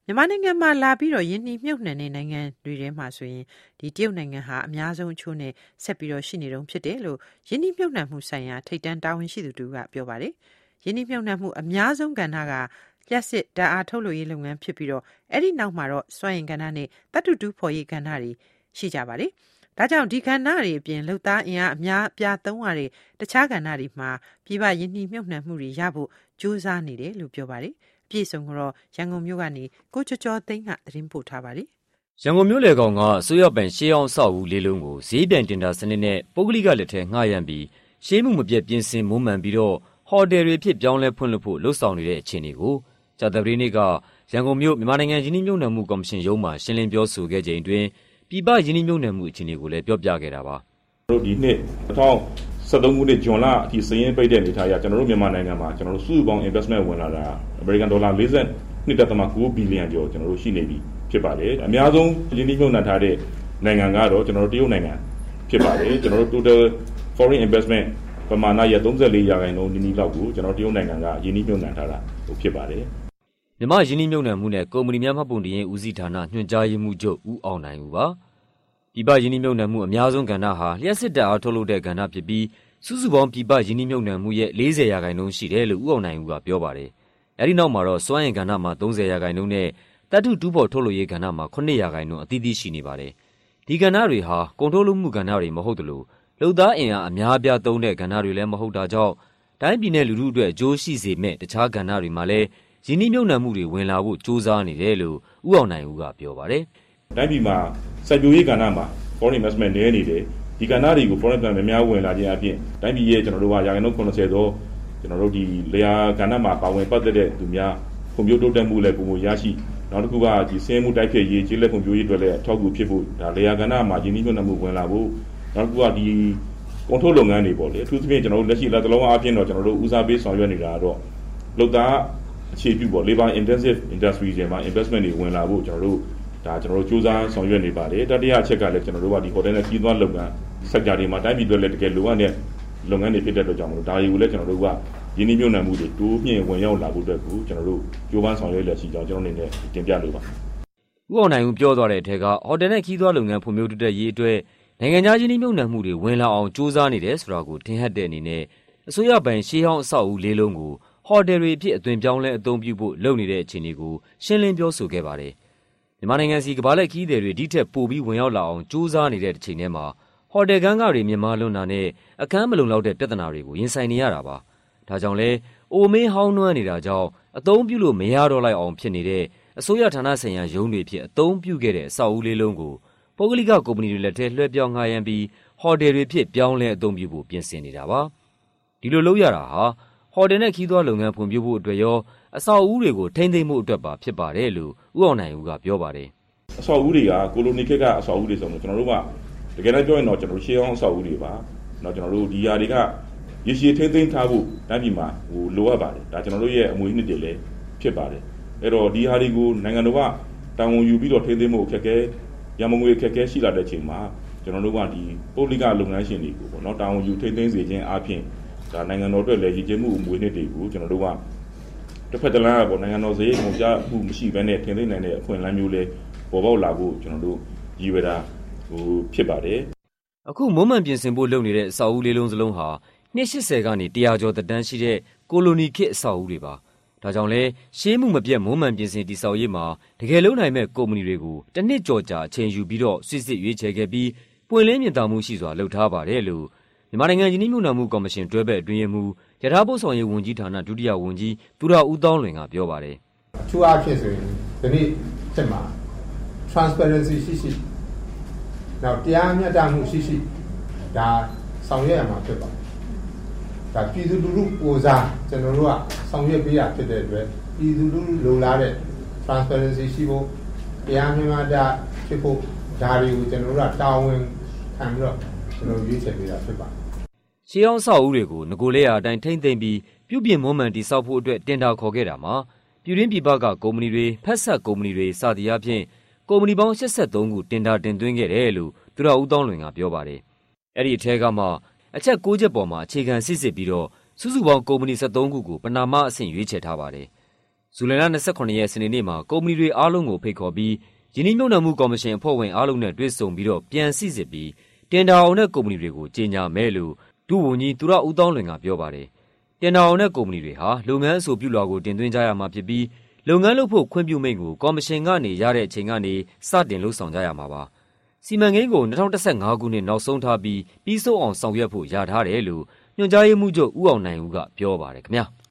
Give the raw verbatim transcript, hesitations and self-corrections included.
မြန်မာနိုင်ငံမှာလာပြီးတော့ယင်းနှီးမြှုပ်နှံတဲ့နိုင်ငံတွေထဲမှာဆိုရင်ဒီတရုတ်နိုင်ငံဟာအများဆုံးအချိုးနဲ့ဆက်ပြီးတော့ရှိနေတုန်းဖြစ်တယ်လို့ယင်းနှီးမြှုပ်နှံမှုဆိုင်ရာထိပ်တန်းတာဝန်ရှိသူတူကပြောပါတယ်။ယင်းနှီးမြှုပ်နှံမှုအများဆုံးကဏ္ဍကလျှက်စစ်ဓာတ်အားထုတ်လုပ်ရေးလုပ်ငန်းဖြစ်ပြီးတော့အဲ့ဒီနောက်မှာတော့စွမ်းအင်ကဏ္ဍနဲ့သတ္တုတူးဖော်ရေးကဏ္ဍတွေရှိကြပါတယ်။ဒါကြောင့်ဒီကဏ္ဍတွေအပြင်လုပ်သားအင်အားအများအပြားသုံးရတဲ့တခြားကဏ္ဍတွေမှာပြည်ပယင်းနှီးမြှုပ်နှံမှုတွေရဖို့ကြိုးစားနေတယ်လို့ပြောပါတယ်။ပြည်စုံကတော့ရန်ကုန်မြို့ကနေကိုကျော်ကျော်သိန်းကသတင်းပို့ထားပါတယ်။ရန်ကုန်မြို့လေကောင်ကအစိုးရပိုင်ရှေးအောင်အဆောက်အဦလေးလုံးကိုဈေးပြန်တင်တာစနစ်နဲ့ပုဂ္ဂလိကလက်ထဲငှားရမ်းပြီးရှေးမှုမပြတ်ပြင်ဆင်မွမ်းမံပြီးတော့ဟိုတယ်တွေဖြစ်ပြောင်းလဲဖွင့်လှစ်ဖို့လှုံ့ဆော်နေတဲ့အခြေအနေကိုကြာသပတေးနေ့ကရန်ကုန်မြို့မြန်မာနိုင်ငံယင်းနှီးမြှုပ်နှံမှုကော်မရှင်ရုံးမှရှင်းလင်းပြောဆိုခဲ့ချိန်တွင်ပြည်ပယင်းနှီးမြှုပ်နှံမှုအခြေအနေကိုလည်းပြောပြခဲ့တာပါ။တို့ဒီနှစ်၂၀၁၃ခုနှစ်ဇွန်လအထိစည်ရင်းပိတ်တဲ့အနေထားအရကျွန်တော်တို့မြန်မာနိုင်ငံမှာကျွန်တော်တို့စုစုပေါင်း investment ဝင်လာတာအမေရိကန်ဒေါ်လာ၄၂.၉ဘီလီယံကျော်ကျွန်တော်တို့ရှိနေပြီဖြစ်ပါတယ်။အများဆုံးယင်းနှီးမြှုပ်နှံထားတဲ့နိုင်ငံကတော့ကျွန်တော်တို့တရုတ်နိုင်ငံဖြစ်ပါတယ်။ကျွန်တော်တို့ total foreign investment ပမာဏရဲ့၃၄ရာခိုင်နှုန်းနီးနီးလောက်ကိုကျွန်တော်တရုတ်နိုင်ငံကယင်းနှီးမြှုပ်နှံထားတာဖြစ်ပါတယ်။မြန်မာယင်းနှီးမြှုပ်နှံမှုနဲ့ကုမ္ပဏီများမှတ်ပုံတင်ရေးဦးစီးဌာနညွှန်ကြားရေးမှူးချုပ်ဦးအောင်နိုင်ဦးပါ။ပြည်ပယင်းနှီးမြှုပ်နှံမှုအများဆုံးကဏ္ဍဟာလျှက်စစ်ဓာတ်အားထုတ်လုပ်တဲ့ကဏ္ဍဖြစ်ပြီးစုစုပေါင်းပြည်ပယင်းနှီးမြှုပ်နှံမှုရဲ့၄၀ရာခိုင်နှုန်းရှိတယ်လို့ဦးအောင်နိုင်ဦးကပြောပါတယ်။အဲဒီနောက်မှာတော့စွမ်းအင်ကဏ္ဍမှာ၃၀ရာခိုင်နှုန်းနဲ့သတ္တုတူးဖော်ထုတ်လုပ်ရေးကဏ္ဍမှာခုနှစ်ရာခိုင်နှုန်းအသီးသီးရှိနေပါတယ်။ဒီကဏ္ဍတွေဟာကုန်ထုတ်လုပ်မှုကဏ္ဍတွေမဟုတ်သလိုလုပ်သားအင်အားအများအပြားသုံးတဲ့ကဏ္ဍတွေလည်းမဟုတ်တာကြောင့်တိုင်းပြည်နယ်လူထုအတွက်အကျိုးရှိစေမဲ့တခြားကဏ္ဍတွေမှာလည်းယင်းနှီးမြှုပ်နှံမှုတွေဝင်လာဖို့ကြိုးစားနေတယ်လို့ဦးအောင်နိုင်ဦးကပြောပါတယ်။တိုင်းပြည်မှာစိုက်ပျိုးရေးကဏ္ဍမှာ foreign investment နည်းနေတယ်ဒီကဏ္ဍတွေကို foreign investment များဝင်လာခြင်းအပြင်တိုင်းပြည်ရဲ့ကျွန်တော်တို့ကရာခိုင်နှုန်း၇၀သောကျွန်တော်တို့ဒီလေယာကဏ္ဍမှာပါဝင်ပတ်သက်တဲ့သူများဖွံ့ဖြိုးတိုးတက်မှုလည်းပုံမရရှိနောက်တစ်ခုကဒီစင်းမှုတိုက်ဖြည့်ရေးကျေးလက်ဖွံ့ဖြိုးရေးအတွက်လည်းအထောက်အကူဖြစ်ဖို့ဒါလေယာကဏ္ဍမှာယင်းနှီးမြှုပ်နှံမှုဝင်လာဖို့နောက်တစ်ခုကဒီကုန်ထုတ်လုပ်ငန်းတွေပေါ့လေအထူးသဖြင့်ကျွန်တော်တို့လက်ရှိလက်တလုံးအပြင်တော့ကျွန်တော်တို့ဦးစားပေးဆောင်ရွက်နေတာတော့လုပ်သားအခြေပြုပေါ့ labor intensive industry တွေမှာ investment တွေဝင်လာဖို့ကျွန်တော်တို့ဒါကျွန်တော်တို့စူးစမ်းဆောင်ရွက်နေပါတယ်တတိယအချက်ကလည်းကျွန်တော်တို့ကဒီ hotel နဲ့ကြီးသွန်းလုပ်ငန်း sector တွေမှာတိုင်းပြည်တွေလည်းတကယ်လိုအပ်တဲ့လုပ်ငန်းတွေဖြစ်တဲ့အတွက်ကြောင့်မလို့ဒါတွေကိုလည်းကျွန်တော်တို့ကယင်းနှီးမြှုပ်နှံမှုတွေတိုးမြင့်ဝင်ရောက်လာဖို့အတွက်ကိုကျွန်တော်တို့ကြိုးပမ်းဆောင်ရွက်လက်ရှိကြောင်းကျွန်တော်အနေနဲ့တင်ပြလိုပါဦးအောင်နိုင်ဦးပြောသွားတဲ့အထက်ကဟိုတယ်နဲ့ကြီးသွန်းလုပ်ငန်းဖွံ့ဖြိုးတိုးတက်ရေးအတွက်နိုင်ငံခြားယင်းနှီးမြှုပ်နှံမှုတွေဝင်လာအောင်စူးစမ်းနေတယ်ဆိုတာကိုထင်ဟပ်တဲ့အနေနဲ့အစိုးရပိုင်ရှေးဟောင်းအဆောက်အဦလေးလုံးကိုဟိုတယ်တွေအဖြစ်အသွင်ပြောင်းလဲအသုံးပြုဖို့လုပ်နေတဲ့အခြေအနေကိုရှင်းလင်းပြောဆိုခဲ့ပါတယ်။မြန်မာနိုင်ငံစီကမ္ဘာလက်ခီးသည်တွေဒီထက်ပိုပြီးဝင်ရောက်လာအောင်စူးစမ်းနေတဲ့တစ်ချိန်တည်းမှာဟိုတယ်ကန်းကားတွေမြင့်မားလွန်းတာနဲ့အခန်းမလုံလောက်တဲ့ပြဿနာတွေကိုရင်ဆိုင်နေရတာပါ။ဒါကြောင့်လဲအိုမင်းဟောင်းနွမ်းနေတာကြောင့်အသုံးပြုလို့မရတော့လိုက်အောင်ဖြစ်နေတဲ့အစိုးရဌာနဆိုင်ရာရုံးတွေဖြစ်အသုံးပြုခဲ့တဲ့အဆောက်အဦလေးလုံးကိုပုဂ္ဂလိကကုမ္ပဏီတွေလက်ထဲလွှဲပြောင်းငှားရမ်းပြီးဟိုတယ်တွေဖြစ်ပြောင်းလဲအသုံးပြုဖို့ပြင်ဆင်နေတာပါ။ဒီလိုလုပ်ရတာဟာဟိုတယ်နဲ့ခီးသွွားလုပ်ငန်းဖွံ့ဖြိုးဖို့အတွက်ရောအဆောက်အဦတွေကိုထိန်းသိမ်းမှုအတွက်ပါဖြစ်ပါတယ်လို့ဦးအောင်နိုင်ဦးကပြောပါတယ်။အဆောက်အဦတွေကကိုလိုနီခေတ်ကအဆောက်အဦတွေဆိုတော့ကျွန်တော်တို့ကတကယ်လည်းပြောရင်တော့ကျွန်တော်တို့ရှေးအောင်အဆောက်အဦတွေပါ။တော့ကျွန်တော်တို့ဒီຢာတွေကရရှိထိန်းသိမ်းထားဖို့တိုင်းပြည်မှာဟိုလိုအပ်ပါတယ်။ဒါကျွန်တော်တို့ရဲ့အမွေအနှစ်တွေလည်းဖြစ်ပါတယ်။အဲ့တော့ဒီဟာတွေကိုနိုင်ငံတော်ကတာဝန်ယူပြီးတော့ထိန်းသိမ်းမှုအခက်အခဲရမငွေအခက်အခဲရှိလာတဲ့အချိန်မှာကျွန်တော်တို့ကဒီပုဂ္ဂလိကလုပ်ငန်းရှင်တွေကိုပေါ့နော်တာဝန်ယူထိန်းသိမ်းစေခြင်းအပြင်ဒါနိုင်ငံတော်အတွက်လည်းရည်ကျင်းမှုအမွေအနှစ်တွေကိုကျွန်တော်တို့ကတစ်ဖက်တစ်လမ်းပေါ့နိုင်ငံတော်စရိတ်ကုန်ကြမှုမရှိဘဲနဲ့ထင်သိနိုင်တဲ့အခွင့်အလမ်းမျိုးလေးပေါ်ပေါက်လာဖို့ကျွန်တော်တို့ရည်ရွယ်တာဟိုဖြစ်ပါတယ်အခုမွမ်းမံပြင်ဆင်ဖို့လုပ်နေတဲ့အဆောက်အဦလေးလုံးစလုံးဟာနှစ်၈၀ကနေ၁၀၀ကျော်သက်တမ်းရှိတဲ့ကိုလိုနီခေတ်အဆောက်အဦတွေပါဒါကြောင့်လဲရှေးမှုမပြတ်မွမ်းမံပြင်ဆင်တည်ဆောက်ရေးမှာတကယ်လုံးနိုင်မဲ့ကုမ္ပဏီတွေကိုတစ်နှစ်ကျော်ကြာအချိန်ယူပြီးတော့စစ်စစ်ရွေးချယ်ခဲ့ပြီးပွင့်လင်းမြင်သာမှုရှိစွာလုပ်ထားပါတယ်လို့မြန်မာနိုင်ငံယင်းနှိမ့်မြုံနာမှုကော်မရှင်တွဲဘက်အတွင်းရေးမှူးရထားပို့ဆောင်ရေးဝန်ကြီးဌာနဒုတိယဝန်ကြီးသူရဦးတောင်းလွင်ကပြောပါတယ်အထူးအားဖြင့်ဆိုရင်ဒီနေ့တက်မှာ transparency ရှိရှိနောက်တရားမျှတမှုရှိရှိဒါဆောင်ရွက်ရမှာဖြစ်ပါတယ်ဒါပြည်သူလူထုကိုစားကျွန်တော်တို့ကဆောင်ရွက်ပေးရဖြစ်တဲ့အတွက်ပြည်သူလူထုလိုလားတဲ့ transparency ရှိဖို့တရားမျှတဖြစ်ဖို့ဒါတွေကိုကျွန်တော်တို့ကတာဝန်ခံပြီးတော့ကျွန်တော်ရွေးချယ်ပေးတာဖြစ်ပါတယ်ရှေးအောင်ဆောက်ဦးတွေကိုငကိုလေးရာအတိုင်းထိမ့်သိမ့်ပြီးပြုပြင်မွမ်းမံတည်ဆောက်ဖို့အတွက်တင်ဒါခေါ်ခဲ့တာမှာပြည်တွင်းပြည်ပကကုမ္ပဏီတွေဖက်ဆက်ကုမ္ပဏီတွေစသည်အပြင်ကုမ္ပဏီပေါင်း၈၃ခုတင်ဒါတင်သွင်းခဲ့တယ်လို့သူရဦးတောင်းလွင်ကပြောပါတယ်အဲ့ဒီအထက်ကမှအချက်၉ချက်ပေါ်မှာအခြေခံစစ်စစ်ပြီးတော့စုစုပေါင်းကုမ္ပဏီ၁၃ခုကိုပဏာမအဆင့်ရွေးချယ်ထားပါတယ်ဇူလိုင်လ၂၇ရက်စနေနေ့မှာကုမ္ပဏီတွေအားလုံးကိုဖိတ်ခေါ်ပြီးယင်းနှိမ့်မြုပ်နှံမှုကော်မရှင်အဖွဲ့ဝင်အားလုံးနဲ့တွေ့ဆုံပြီးတော့ပြန်စိစစ်ပြီးတင်ဒါအောင်တဲ့ကုမ္ပဏီတွေကိုကြေညာမယ်လို့ဒုဝန်ကြီးသူရဦးသောင်းလွင်ကပြောပါတယ်။တင်ဒါအောင်တဲ့ကုမ္ပဏီတွေဟာလုပ်ငန်းအဆိုပြုလွှာကိုတင်သွင်းကြရမှာဖြစ်ပြီးလုပ်ငန်းလုပ်ဖို့ခွင့်ပြုမိန့်ကိုကော်မရှင်ကနေရတဲ့အချိန်ကနေစတင်လှုပ်ဆောင်ကြရမှာပါ။စီမံကိန်းကို၂၀၁၅ခုနှစ်နောက်ဆုံးထားပြီးပြီးဆုံးအောင်ဆောင်ရွက်ဖို့ရထားတယ်လို့ညွှန်ကြားရေးမှူးချုပ်ဦးအောင်နိုင်ဦးကပြောပါတယ်ခင်ဗျာ။